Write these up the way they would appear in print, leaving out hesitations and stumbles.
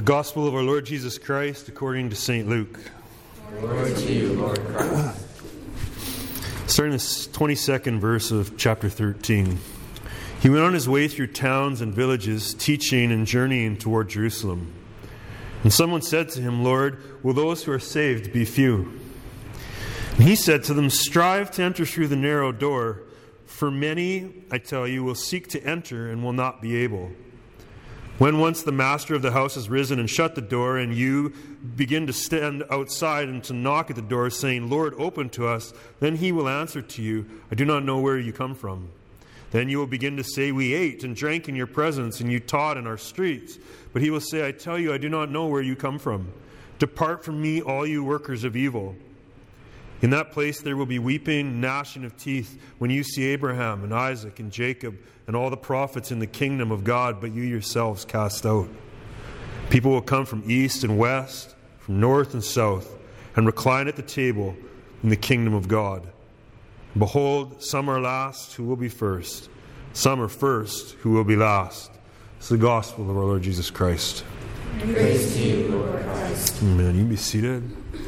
Gospel of our Lord Jesus Christ according to St. Luke. Glory to you, Lord Christ. Starting the 22nd verse of chapter 13. He went on his way through towns and villages, teaching and journeying toward Jerusalem. And someone said to him, "Lord, will those who are saved be few?" And he said to them, "Strive to enter through the narrow door, for many, I tell you, will seek to enter and will not be able. When once the master of the house has risen and shut the door, and you begin to stand outside and to knock at the door, saying, 'Lord, open to us,' then he will answer to you, 'I do not know where you come from.' Then you will begin to say, 'We ate and drank in your presence, and you taught in our streets.' But he will say, 'I tell you, I do not know where you come from. Depart from me, all you workers of evil.' In that place there will be weeping, gnashing of teeth, when you see Abraham and Isaac and Jacob and all the prophets in the kingdom of God, but you yourselves cast out. People will come from east and west, from north and south, and recline at the table in the kingdom of God. Behold, some are last who will be first. Some are first who will be last." It's the gospel of our Lord Jesus Christ. Praise to you, Lord Christ. Amen. You can be seated.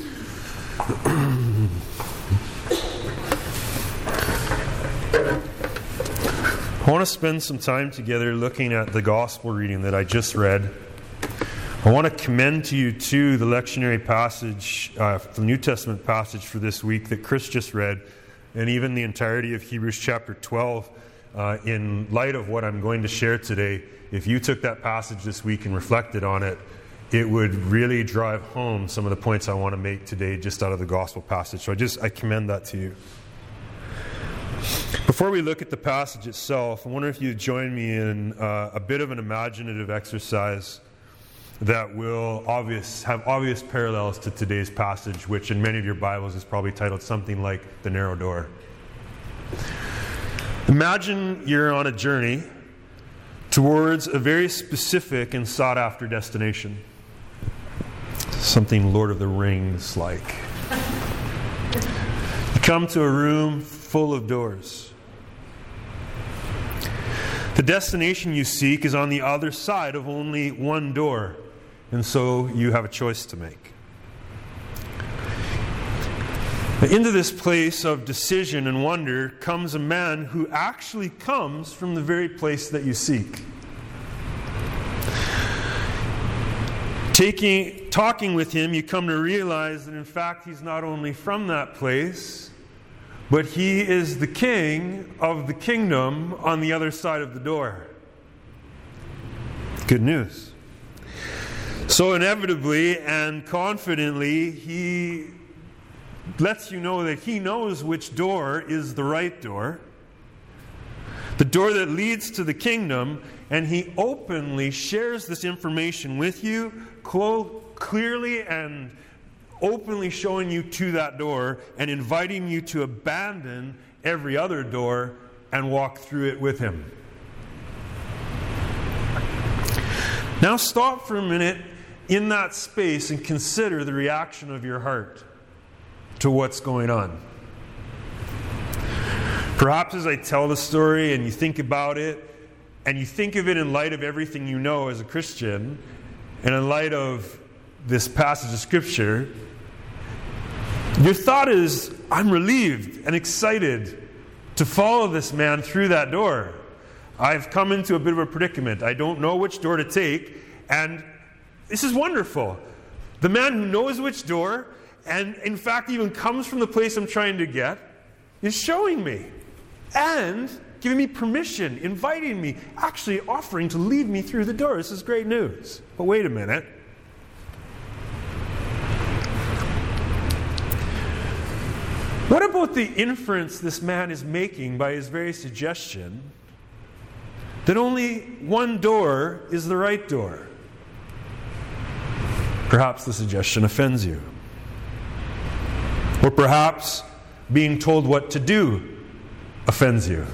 I want to spend some time together looking at the gospel reading that I just read. I want to commend to you, too, the lectionary passage, the New Testament passage for this week that Chris just read, and even the entirety of Hebrews chapter 12. In light of what I'm going to share today, if you took that passage this week and reflected on it, it would really drive home some of the points I want to make today just out of the gospel passage. So I commend that to you. Before we look at the passage itself, I wonder if you'd join me in a bit of an imaginative exercise that will have obvious parallels to today's passage, which in many of your Bibles is probably titled something like The Narrow Door. Imagine you're on a journey towards a very specific and sought-after destination. Something Lord of the Rings like. You come to a room full of doors. The destination you seek is on the other side of only one door, and so you have a choice to make. Into this place of decision and wonder comes a man who actually comes from the very place that you seek. Talking with him, you come to realize that in fact he's not only from that place, but he is the king of the kingdom on the other side of the door. Good news. So inevitably and confidently, he lets you know that he knows which door is the right door, the door that leads to the kingdom, and he openly shares this information with you, clearly and openly showing you to that door and inviting you to abandon every other door and walk through it with him. Now stop for a minute in that space and consider the reaction of your heart to what's going on. Perhaps as I tell the story and you think about it, and you think of it in light of everything you know as a Christian, and in light of this passage of Scripture, your thought is, I'm relieved and excited to follow this man through that door. I've come into a bit of a predicament. I don't know which door to take, and this is wonderful. The man who knows which door, and in fact even comes from the place I'm trying to get, is showing me and giving me permission, inviting me, actually offering to lead me through the door. This is great news. But wait a minute. What about the inference this man is making by his very suggestion that only one door is the right door? Perhaps the suggestion offends you. Or perhaps being told what to do offends you.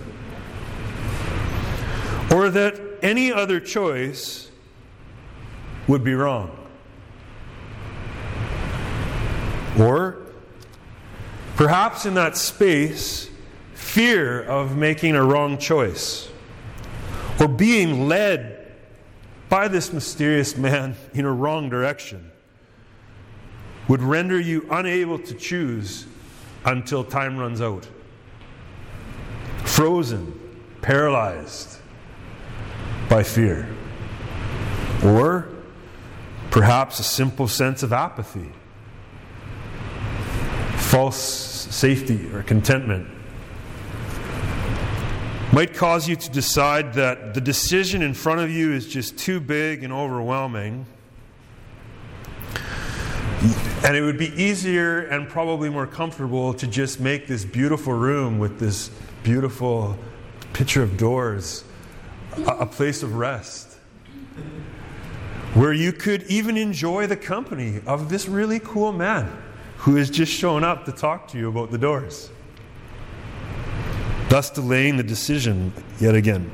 Or that any other choice would be wrong. Or perhaps in that space, fear of making a wrong choice, or being led by this mysterious man in a wrong direction would render you unable to choose until time runs out. Frozen, paralyzed by fear. Or perhaps a simple sense of apathy, false safety or contentment might cause you to decide that the decision in front of you is just too big and overwhelming, and it would be easier and probably more comfortable to just make this beautiful room with this beautiful picture of doors a place of rest, where you could even enjoy the company of this really cool man who has just shown up to talk to you about the doors, thus delaying the decision yet again.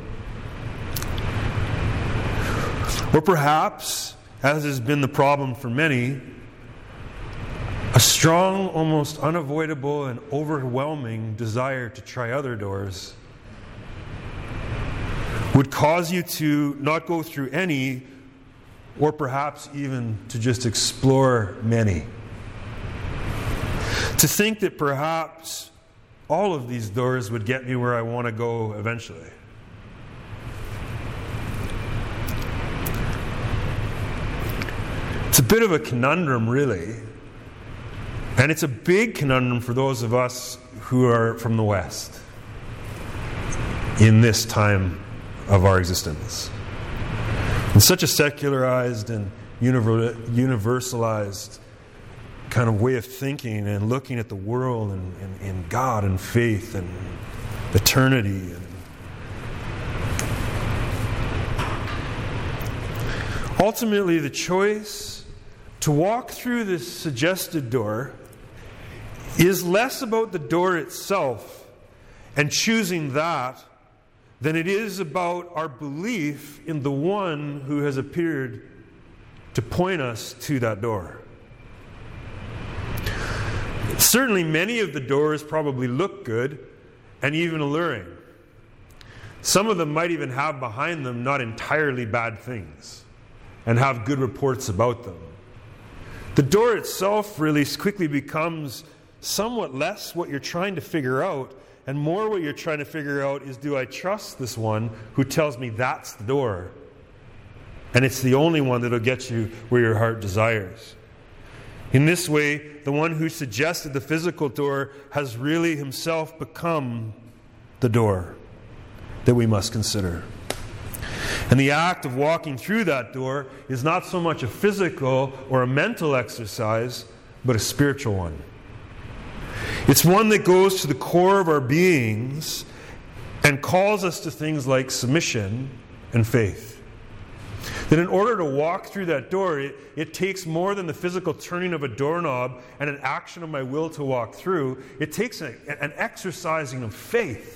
Or perhaps, as has been the problem for many, a strong, almost unavoidable and overwhelming desire to try other doors would cause you to not go through any, or perhaps even to just explore many. To think that perhaps all of these doors would get me where I want to go eventually. It's a bit of a conundrum, really. And it's a big conundrum for those of us who are from the West in this time of our existence. In such a secularized and universalized kind of way of thinking and looking at the world and God and faith and eternity. And ultimately, the choice to walk through this suggested door is less about the door itself and choosing that than it is about our belief in the one who has appeared to point us to that door. Certainly, many of the doors probably look good and even alluring. Some of them might even have behind them not entirely bad things and have good reports about them. The door itself really quickly becomes somewhat less what you're trying to figure out, and more what you're trying to figure out is, do I trust this one who tells me that's the door? And it's the only one that'll get you where your heart desires. In this way, the one who suggested the physical door has really himself become the door that we must consider. And the act of walking through that door is not so much a physical or a mental exercise, but a spiritual one. It's one that goes to the core of our beings and calls us to things like submission and faith. That in order to walk through that door, it takes more than the physical turning of a doorknob and an action of my will to walk through. It takes an exercising of faith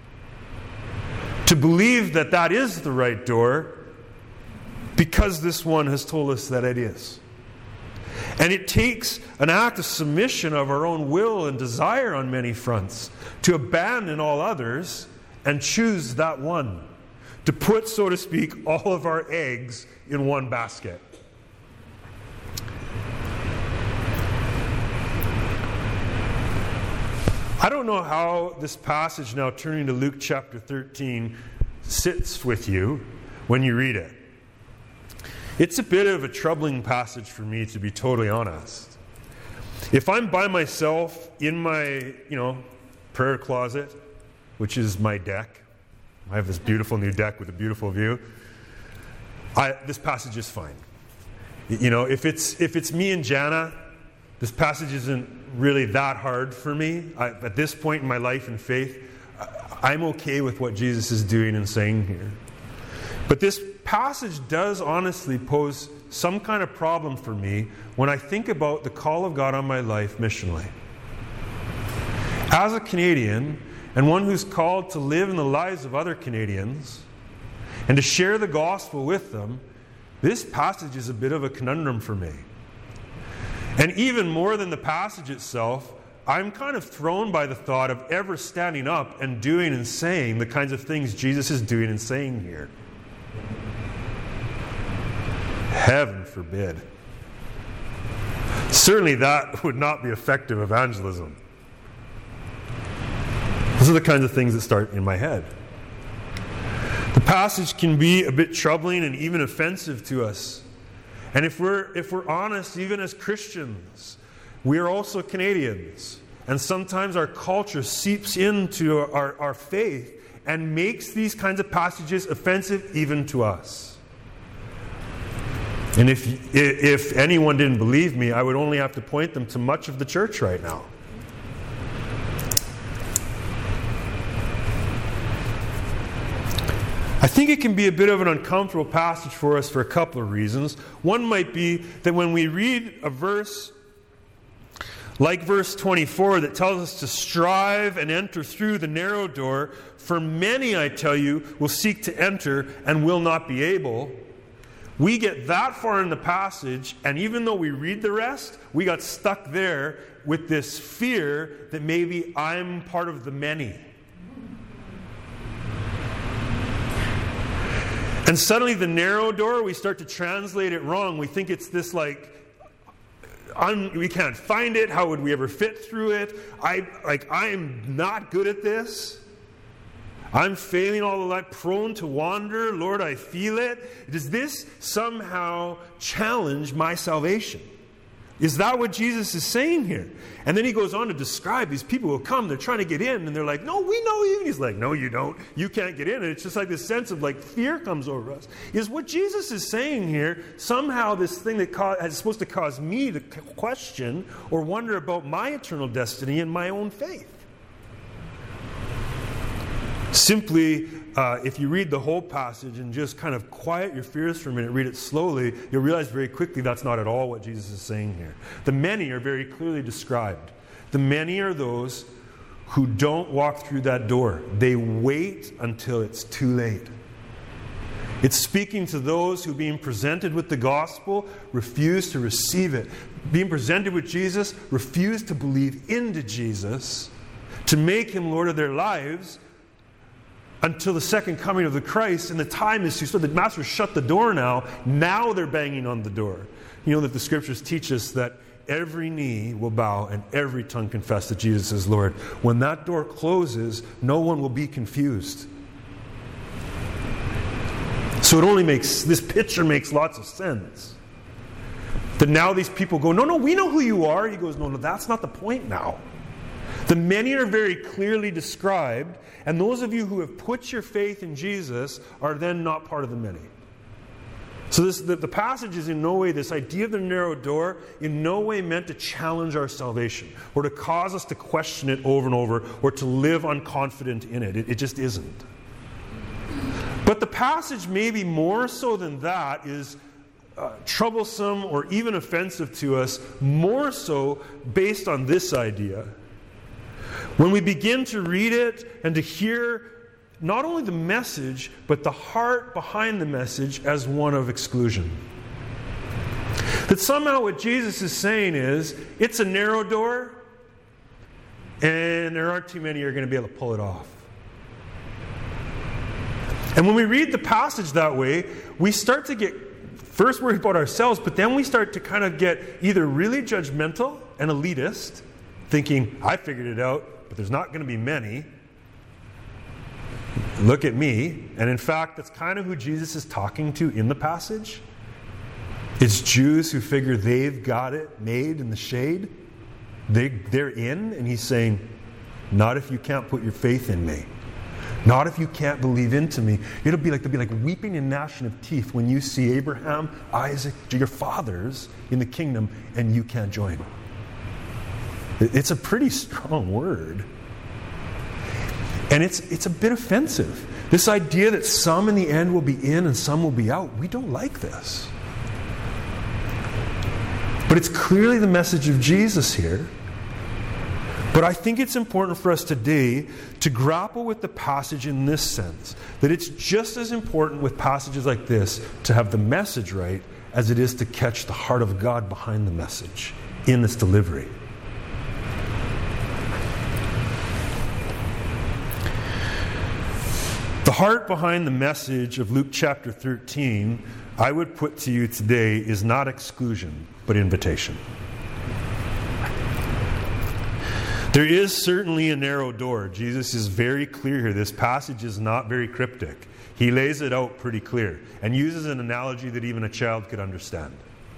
to believe that that is the right door because this one has told us that it is. And it takes an act of submission of our own will and desire on many fronts to abandon all others and choose that one. To put, so to speak, all of our eggs in one basket. I don't know how this passage, now turning to Luke chapter 13, sits with you when you read it. It's a bit of a troubling passage for me, to be totally honest. If I'm by myself in my, prayer closet, which is my deck, I have this beautiful new deck with a beautiful view, this passage is fine. If it's me and Jana, this passage isn't really that hard for me. At this point in my life and faith, I'm okay with what Jesus is doing and saying here. But this passage does honestly pose some kind of problem for me when I think about the call of God on my life missionally. As a Canadian, and one who's called to live in the lives of other Canadians and to share the gospel with them, this passage is a bit of a conundrum for me. And even more than the passage itself, I'm kind of thrown by the thought of ever standing up and doing and saying the kinds of things Jesus is doing and saying here. Heaven forbid. Certainly that would not be effective evangelism. Those are the kinds of things that start in my head. The passage can be a bit troubling and even offensive to us. And if we're honest, even as Christians, we are also Canadians. And sometimes our culture seeps into our faith and makes these kinds of passages offensive even to us. And if anyone didn't believe me, I would only have to point them to much of the church right now. I think it can be a bit of an uncomfortable passage for us for a couple of reasons. One might be that when we read a verse like verse 24 that tells us to strive and enter through the narrow door, for many, I tell you, will seek to enter and will not be able. We get that far in the passage, and even though we read the rest, we got stuck there with this fear that maybe I'm part of the many. And suddenly the narrow door, we start to translate it wrong. We think it's this we can't find it. How would we ever fit through it? I'm not good at this. I'm failing all the time, prone to wander. Lord, I feel it. Does this somehow challenge my salvation? Is that what Jesus is saying here? And then he goes on to describe these people who come, they're trying to get in, and they're like, no, we know you. And he's like, no, you don't. You can't get in. And it's just like this sense of fear comes over us. Is what Jesus is saying here somehow this thing that is supposed to cause me to question or wonder about my eternal destiny and my own faith? Simply, if you read the whole passage and just kind of quiet your fears for a minute, read it slowly, you'll realize very quickly that's not at all what Jesus is saying here. The many are very clearly described. The many are those who don't walk through that door. They wait until it's too late. It's speaking to those who, being presented with the gospel, refuse to receive it. Being presented with Jesus, refuse to believe into Jesus, to make him Lord of their lives, until the second coming of the Christ, and the time is too short. The master shut the door now. Now they're banging on the door. You know that the scriptures teach us that every knee will bow and every tongue confess that Jesus is Lord. When that door closes, no one will be confused. So this picture makes lots of sense. That now these people go, no, we know who you are. He goes, no, that's not the point now. The many are very clearly described, and those of you who have put your faith in Jesus are then not part of the many. So the passage is in no way, this idea of the narrow door, in no way meant to challenge our salvation, or to cause us to question it over and over, or to live unconfident in it. It just isn't. But the passage, maybe more so than that, is troublesome or even offensive to us, more so based on this idea. When we begin to read it and to hear not only the message, but the heart behind the message as one of exclusion. That somehow what Jesus is saying is, it's a narrow door, and there aren't too many who are going to be able to pull it off. And when we read the passage that way, we start to get first worried about ourselves, but then we start to kind of get either really judgmental and elitist, thinking, I figured it out, but there's not going to be many. Look at me. And in fact, that's kind of who Jesus is talking to in the passage. It's Jews who figure they've got it made in the shade. They're in, and he's saying, not if you can't put your faith in me. Not if you can't believe into me. They'll be like weeping and gnashing of teeth when you see Abraham, Isaac, your fathers in the kingdom, and you can't join. It's a pretty strong word. And it's a bit offensive. This idea that some in the end will be in and some will be out. We don't like this. But it's clearly the message of Jesus here. But I think it's important for us today to grapple with the passage in this sense. That it's just as important with passages like this to have the message right as it is to catch the heart of God behind the message in its delivery. The heart behind the message of Luke chapter 13 I would put to you today is not exclusion, but invitation. There is certainly a narrow door. Jesus is very clear here. This passage is not very cryptic. He lays it out pretty clear and uses an analogy that even a child could understand.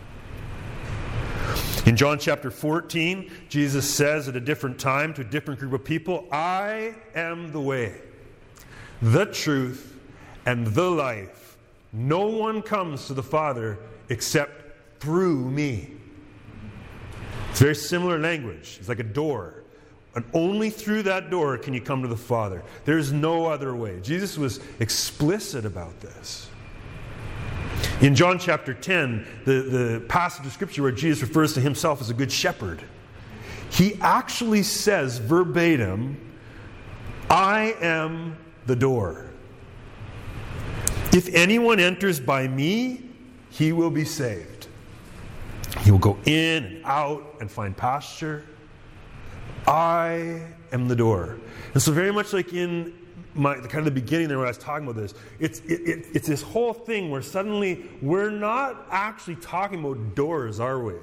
In John chapter 14, Jesus says at a different time to a different group of people, I am the way, the truth, and the life. No one comes to the Father except through me. It's very similar language. It's like a door. And only through that door can you come to the Father. There's no other way. Jesus was explicit about this. In John chapter 10, the passage of Scripture where Jesus refers to himself as a good shepherd, he actually says verbatim, I am the door. If anyone enters by me, he will be saved. He will go in and out and find pasture. I am the door. And so very much like in the beginning there when I was talking about this, it's this whole thing where suddenly we're not actually talking about doors, are we?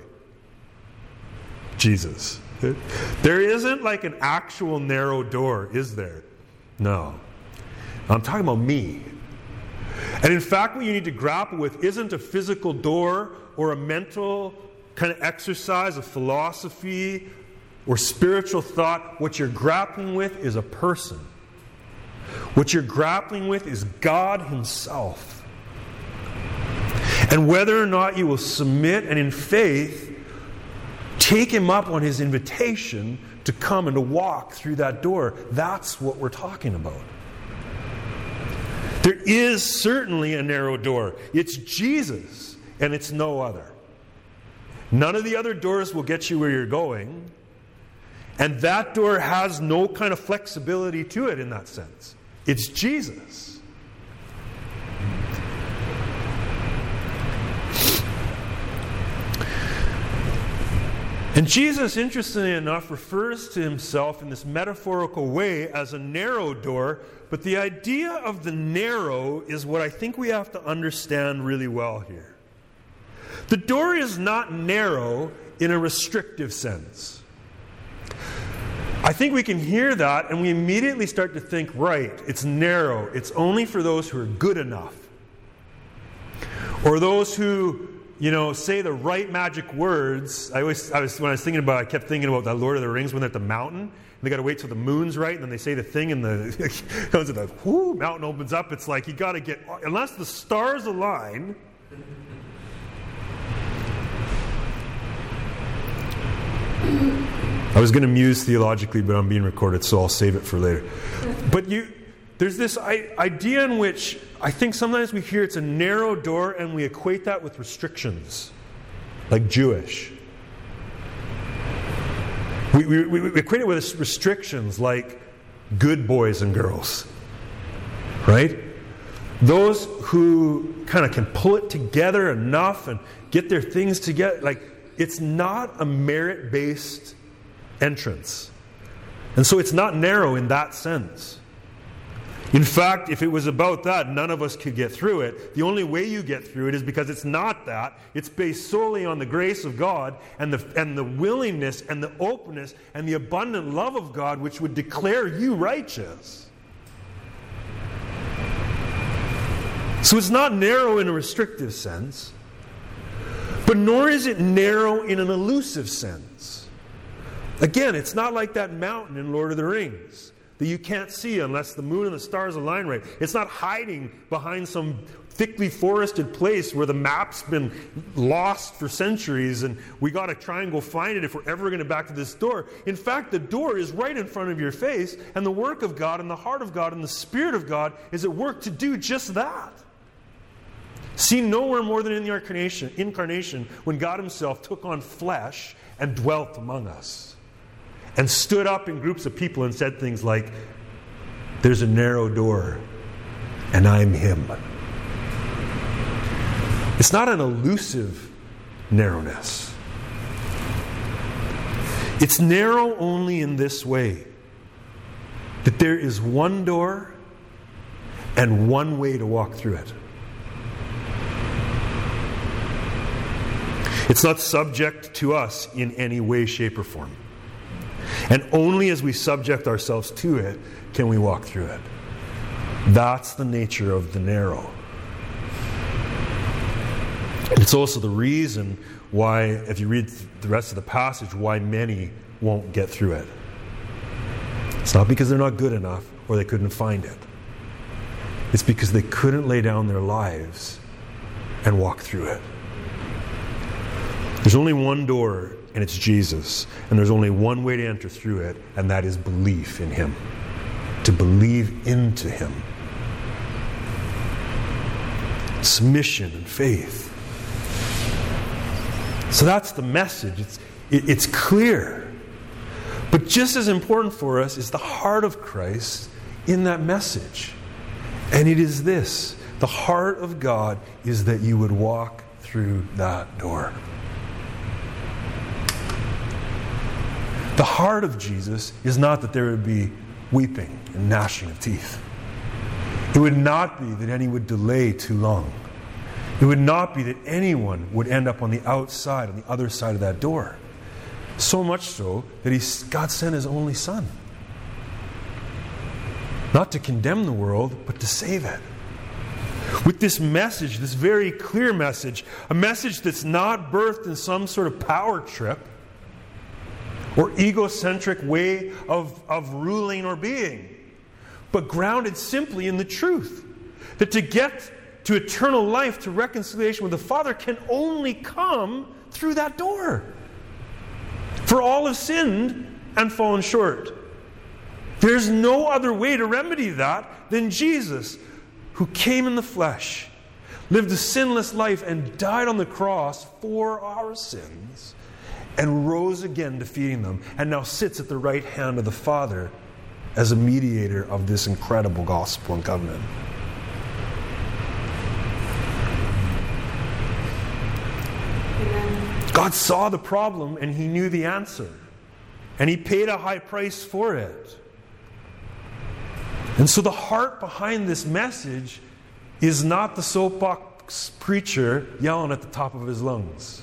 Jesus. There isn't like an actual narrow door, is there? No. I'm talking about me. And in fact, what you need to grapple with isn't a physical door or a mental kind of exercise, a philosophy or spiritual thought. What you're grappling with is a person. What you're grappling with is God Himself. And whether or not you will submit and in faith take Him up on His invitation to come and to walk through that door, that's what we're talking about. There is certainly a narrow door. It's Jesus, and it's no other. None of the other doors will get you where you're going, and that door has no kind of flexibility to it in that sense. It's Jesus. And Jesus, interestingly enough, refers to Himself in this metaphorical way as a narrow door, but the idea of the narrow is what I think we have to understand really well here. The door is not narrow in a restrictive sense. I think we can hear that and we immediately start to think, right, it's narrow. It's only for those who are good enough. Or those who, say the right magic words. When I was thinking about it, I kept thinking about that Lord of the Rings when they're at the mountain. And they got to wait till the moon's right, and then they say the thing, and the comes to the mountain opens up. It's like you got to get, unless the stars align. I was going to muse theologically, but I'm being recorded, so I'll save it for later. But there's this idea in which I think sometimes we hear it's a narrow door and we equate that with restrictions, like Jewish. We equate it with restrictions like good boys and girls, right? Those who kind of can pull it together enough and get their things together. Like, it's not a merit-based entrance. And so it's not narrow in that sense. In fact, if it was about that, none of us could get through it. The only way you get through it is because it's not that. It's based solely on the grace of God and the willingness and the openness and the abundant love of God, which would declare you righteous. So it's not narrow in a restrictive sense, but nor is it narrow in an elusive sense. Again, it's not like that mountain in Lord of the Rings that you can't see unless the moon and the stars align right. It's not hiding behind some thickly forested place where the map's been lost for centuries and we got to try and go find it if we're ever going to back to this door. In fact, the door is right in front of your face, and the work of God and the heart of God and the Spirit of God is at work to do just that. Seen nowhere more than in the incarnation when God Himself took on flesh and dwelt among us. And stood up in groups of people and said things like, there's a narrow door, and I'm Him. It's not an elusive narrowness. It's narrow only in this way, that there is one door and one way to walk through it. It's not subject to us in any way, shape, or form. And only as we subject ourselves to it can we walk through it. That's the nature of the narrow. It's also the reason why, if you read the rest of the passage, why many won't get through it. It's not because they're not good enough or they couldn't find it. It's because they couldn't lay down their lives and walk through it. There's only one door, and it's Jesus. And there's only one way to enter through it, and that is belief in Him. To believe into Him. Submission and faith. So that's the message. It's clear. But just as important for us is the heart of Christ in that message. And it is this. The heart of God is that you would walk through that door. The heart of Jesus is not that there would be weeping and gnashing of teeth. It would not be that any would delay too long. It would not be that anyone would end up on the outside, on the other side of that door. So much so that God sent His only Son. Not to condemn the world, but to save it. With this message, this very clear message, a message that's not birthed in some sort of power trip or egocentric way of ruling or being, but grounded simply in the truth. That to get to eternal life, to reconciliation with the Father, can only come through that door. For all have sinned and fallen short. There's no other way to remedy that than Jesus, who came in the flesh, lived a sinless life, and died on the cross for our sins, and rose again defeating them, and now sits at the right hand of the Father as a mediator of this incredible gospel and covenant. God saw the problem and He knew the answer. And He paid a high price for it. And so the heart behind this message is not the soapbox preacher yelling at the top of his lungs.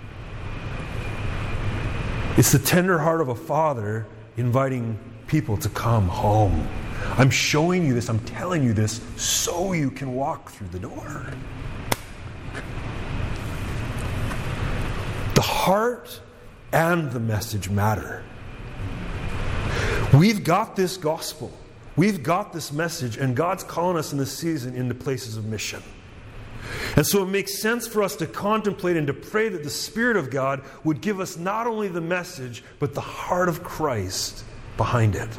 It's the tender heart of a father inviting people to come home. I'm showing you this, I'm telling you this, so you can walk through the door. The heart and the message matter. We've got this gospel. We've got this message, and God's calling us in this season into places of mission. And so it makes sense for us to contemplate and to pray that the Spirit of God would give us not only the message, but the heart of Christ behind it.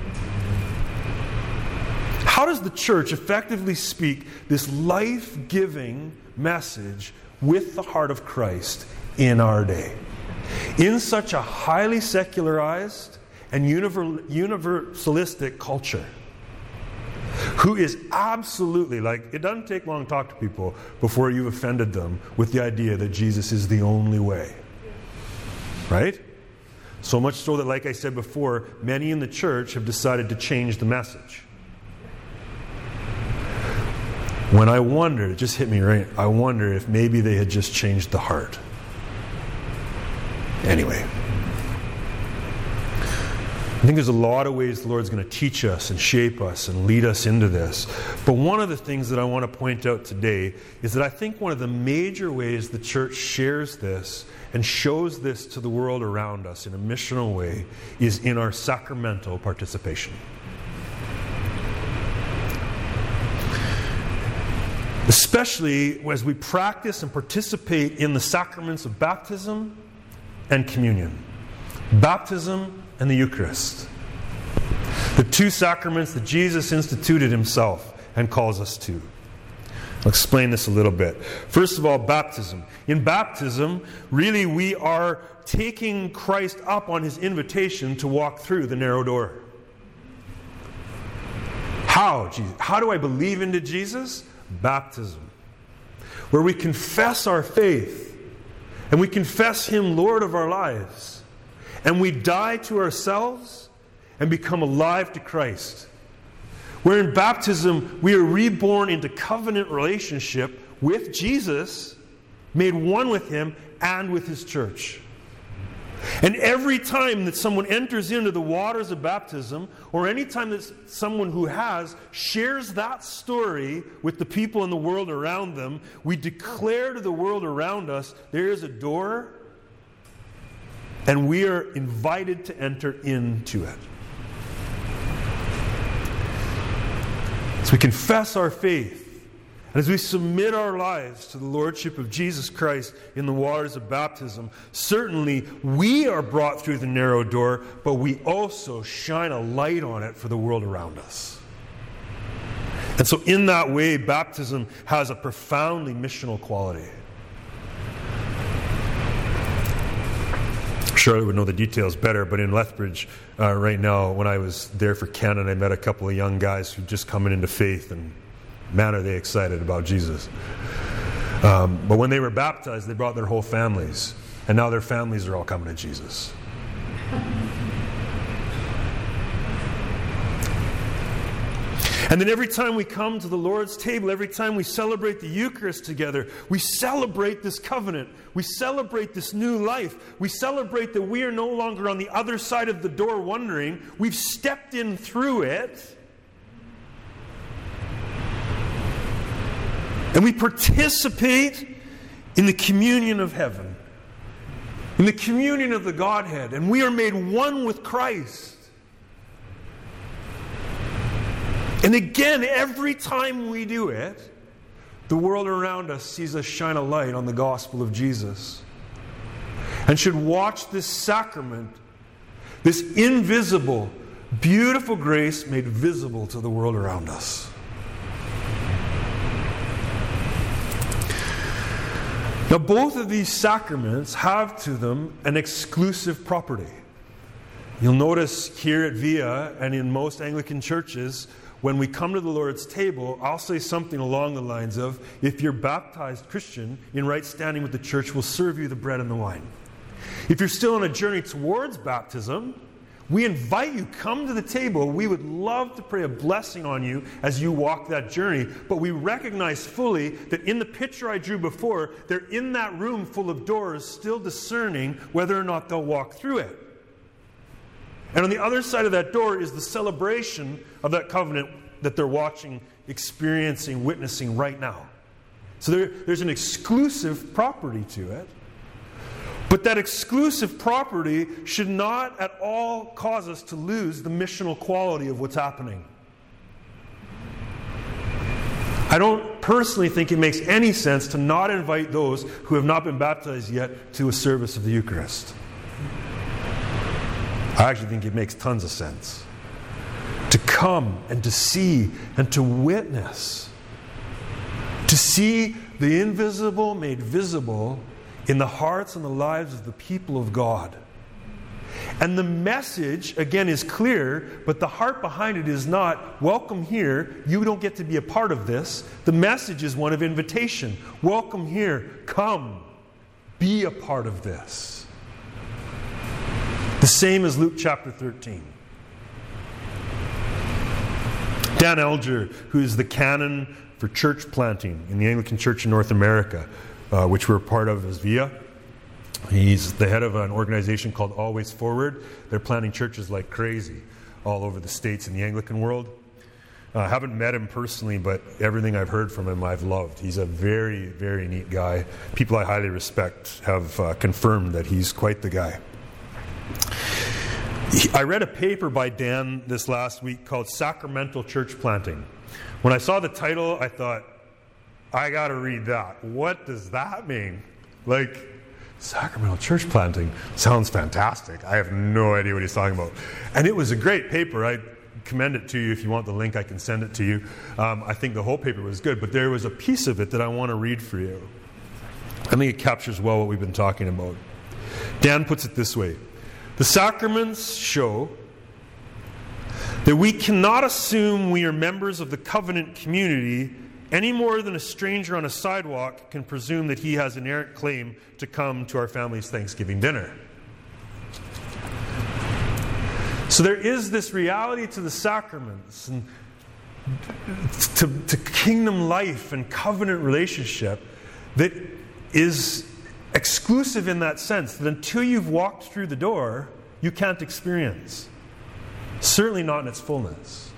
How does the church effectively speak this life-giving message with the heart of Christ in our day? In such a highly secularized and universalistic culture, who is absolutely, it doesn't take long to talk to people before you've offended them with the idea that Jesus is the only way. Right? So much so that, like I said before, many in the church have decided to change the message. When I wondered, it just hit me right, I wonder if maybe they had just changed the heart. Anyway. I think there's a lot of ways the Lord's going to teach us and shape us and lead us into this. But one of the things that I want to point out today is that I think one of the major ways the church shares this and shows this to the world around us in a missional way is in our sacramental participation. Especially as we practice and participate in the sacraments of baptism and communion. Baptism and the Eucharist. The two sacraments that Jesus instituted Himself and calls us to. I'll explain this a little bit. First of all, baptism. In baptism, really we are taking Christ up on His invitation to walk through the narrow door. How? How do I believe into Jesus? Baptism. Where we confess our faith and we confess Him Lord of our lives. And we die to ourselves and become alive to Christ. Where in baptism we are reborn into covenant relationship with Jesus, made one with him and with his church. And every time that someone enters into the waters of baptism, or any time that someone who has shares that story with the people in the world around them, we declare to the world around us, there is a door, and we are invited to enter into it. As we confess our faith, and as we submit our lives to the Lordship of Jesus Christ in the waters of baptism, certainly we are brought through the narrow door, but we also shine a light on it for the world around us. And so in that way, baptism has a profoundly missional quality. Charlotte would know the details better, but in Lethbridge right now, when I was there for Canada, I met a couple of young guys who'd just coming into faith, and man, are they excited about Jesus. But when they were baptized, they brought their whole families. And now their families are all coming to Jesus. And then every time we come to the Lord's table, every time we celebrate the Eucharist together, we celebrate this covenant. We celebrate this new life. We celebrate that we are no longer on the other side of the door wondering. We've stepped in through it. And we participate in the communion of heaven, in the communion of the Godhead, and we are made one with Christ. And again, every time we do it, the world around us sees us shine a light on the gospel of Jesus, and should watch this sacrament, this invisible, beautiful grace made visible to the world around us. Now, both of these sacraments have to them an exclusive property. You'll notice here at Via and in most Anglican churches, when we come to the Lord's table, I'll say something along the lines of, if you're baptized Christian, in right standing with the church, we'll serve you the bread and the wine. If you're still on a journey towards baptism, we invite you, come to the table. We would love to pray a blessing on you as you walk that journey. But we recognize fully that in the picture I drew before, they're in that room full of doors, still discerning whether or not they'll walk through it. And on the other side of that door is the celebration of that covenant that they're watching, experiencing, witnessing right now. So there's an exclusive property to it. But that exclusive property should not at all cause us to lose the missional quality of what's happening. I don't personally think it makes any sense to not invite those who have not been baptized yet to a service of the Eucharist. I actually think it makes tons of sense to come and to see and to witness, to see the invisible made visible in the hearts and the lives of the people of God. And the message, again, is clear, but the heart behind it is not, welcome here, you don't get to be a part of this. The message is one of invitation. Welcome here, come, be a part of this. The same as Luke chapter 13. Dan Elger, who is the canon for church planting in the Anglican Church in North America, which we're part of as Via. He's the head of an organization called Always Forward. They're planting churches like crazy all over the States in the Anglican world. I haven't met him personally, but everything I've heard from him I've loved. He's a very, very neat guy. People I highly respect have confirmed that he's quite the guy. I read a paper by Dan this last week called Sacramental Church Planting. When I saw the title, I thought, I got to read that. What does that mean? Like, sacramental church planting sounds fantastic. I have no idea what he's talking about. And it was a great paper. I commend it to you. If you want the link, I can send it to you. I think the whole paper was good, but there was a piece of it that I want to read for you. I think it captures well what we've been talking about. Dan puts it this way. The sacraments show that we cannot assume we are members of the covenant community any more than a stranger on a sidewalk can presume that he has an errant claim to come to our family's Thanksgiving dinner. So there is this reality to the sacraments and to kingdom life and covenant relationship that is exclusive in that sense, that until you've walked through the door, you can't experience. Certainly not in its fullness.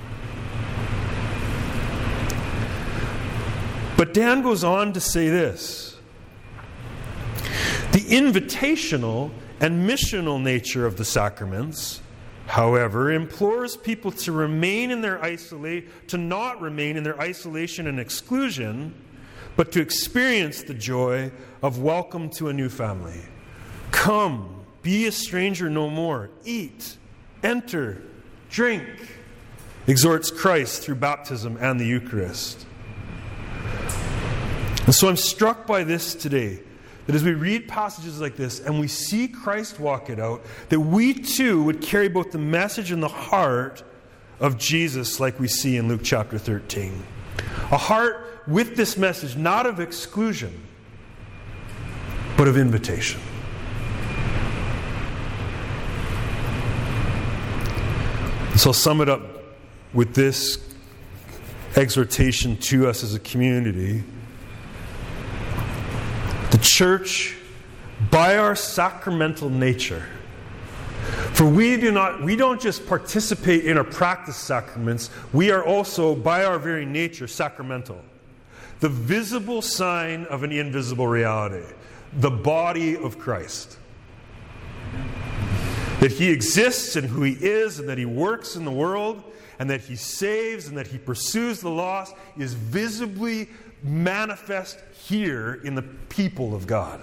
But Dan goes on to say this: the invitational and missional nature of the sacraments, however, implores people to remain in their to not remain in their isolation and exclusion, but to experience the joy of welcome to a new family. Come, be a stranger no more. Eat, enter, drink, exhorts Christ through baptism and the Eucharist. And so I'm struck by this today, that as we read passages like this and we see Christ walk it out, that we too would carry both the message and the heart of Jesus like we see in Luke chapter 13. A heart with this message, not of exclusion, but of invitation. So I'll sum it up with this exhortation to us as a community. The church, by our sacramental nature, for we don't just participate in or practice sacraments, we are also, by our very nature, sacramental. The visible sign of an invisible reality, the body of Christ. That He exists and who He is, and that He works in the world, and that He saves, and that He pursues the lost, is visibly manifest here in the people of God.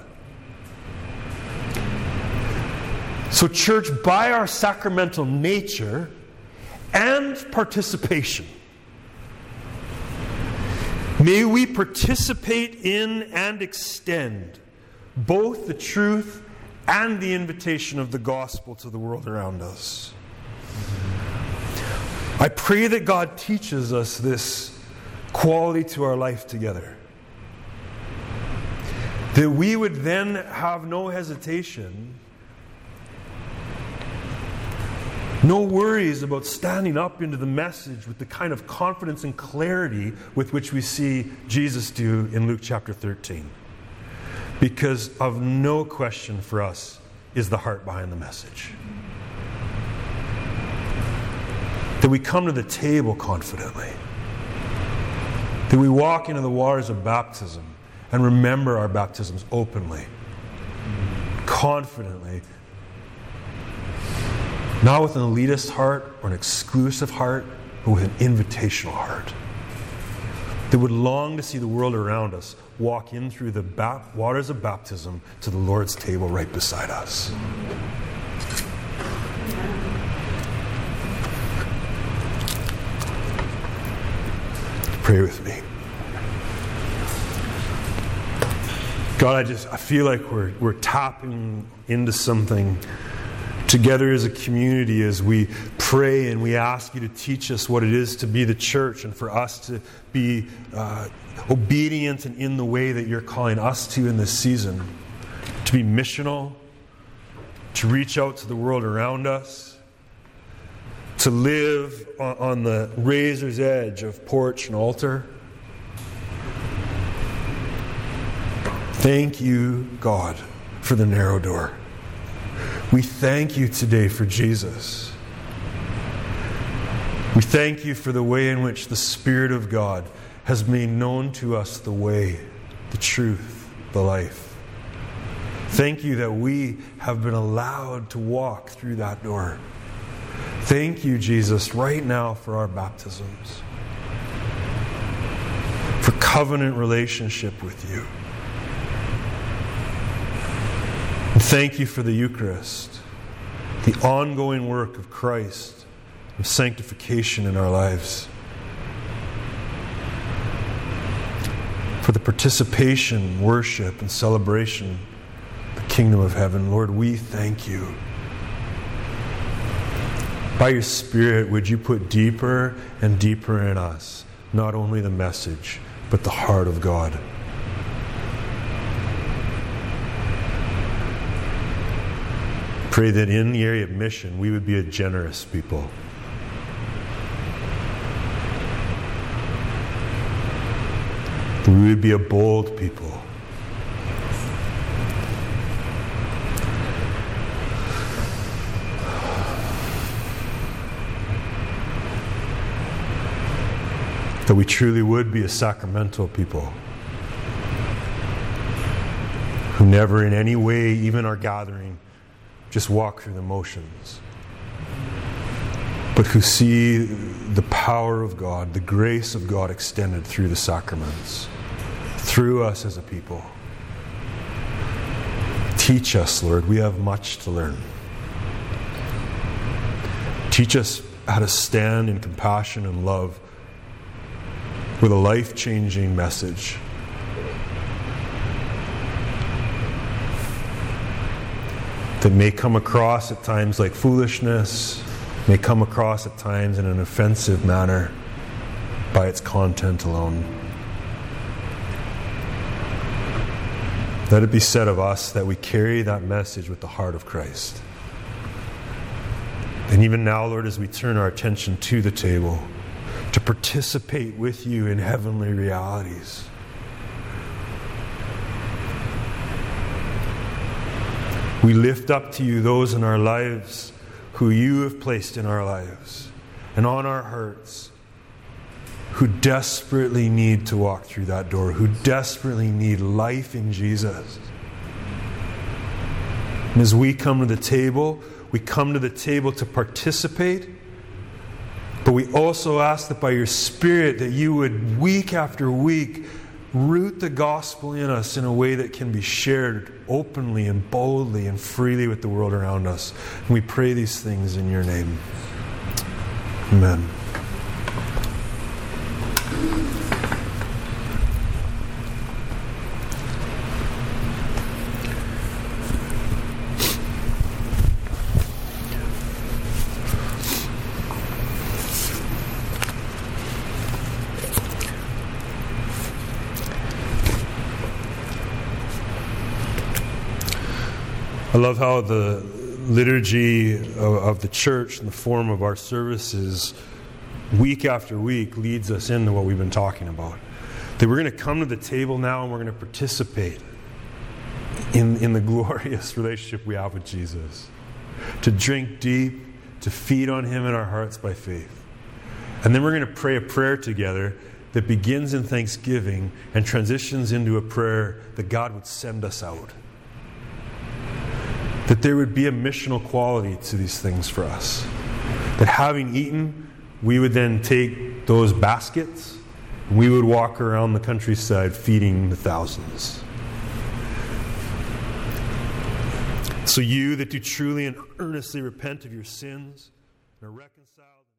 So, church, by our sacramental nature and participation, may we participate in and extend both the truth and the invitation of the gospel to the world around us. I pray that God teaches us this quality to our life together. That we would then have no hesitation, no worries about standing up into the message with the kind of confidence and clarity with which we see Jesus do in Luke chapter 13. Because of no question for us is the heart behind the message. That we come to the table confidently. That we walk into the waters of baptism and remember our baptisms openly, confidently, not with an elitist heart or an exclusive heart, but with an invitational heart. That would long to see the world around us walk in through the waters of baptism to the Lord's table right beside us. Pray with me. God, I feel like we're tapping into something together as a community as we pray and we ask you to teach us what it is to be the church and for us to be obedient and in the way that you're calling us to in this season. To be missional, to reach out to the world around us, to live on the razor's edge of porch and altar. Thank you, God, for the narrow door. We thank you today for Jesus. We thank you for the way in which the Spirit of God has made known to us the way, the truth, the life. Thank you that we have been allowed to walk through that door. Thank you, Jesus, right now for our baptisms, for covenant relationship with you. And thank you for the Eucharist, the ongoing work of Christ, of sanctification in our lives. For the participation, worship, and celebration of the kingdom of heaven. Lord, we thank you. By your Spirit, would you put deeper and deeper in us, not only the message, but the heart of God. Pray that in the area of mission, we would be a generous people. That we would be a bold people. That we truly would be a sacramental people who never in any way, even our gathering, just walk through the motions, but who see the power of God, the grace of God extended through the sacraments, through us as a people. Teach us, Lord. We have much to learn. Teach us how to stand in compassion and love with a life-changing message. That may come across at times like foolishness, may come across at times in an offensive manner by its content alone. Let it be said of us that we carry that message with the heart of Christ. And even now, Lord, as we turn our attention to the table, to participate with you in heavenly realities, we lift up to you those in our lives who you have placed in our lives and on our hearts, who desperately need to walk through that door, who desperately need life in Jesus. And as we come to the table, we come to the table to participate, but we also ask that by your Spirit that you would, week after week, root the gospel in us in a way that can be shared openly and boldly and freely with the world around us. And we pray these things in your name. Amen. I love how the liturgy of the church and the form of our services week after week leads us into what we've been talking about. That we're going to come to the table now and we're going to participate in the glorious relationship we have with Jesus. To drink deep, to feed on Him in our hearts by faith. And then we're going to pray a prayer together that begins in thanksgiving and transitions into a prayer that God would send us out. That there would be a missional quality to these things for us. That having eaten, we would then take those baskets and we would walk around the countryside feeding the thousands. So you that do truly and earnestly repent of your sins and are reconciled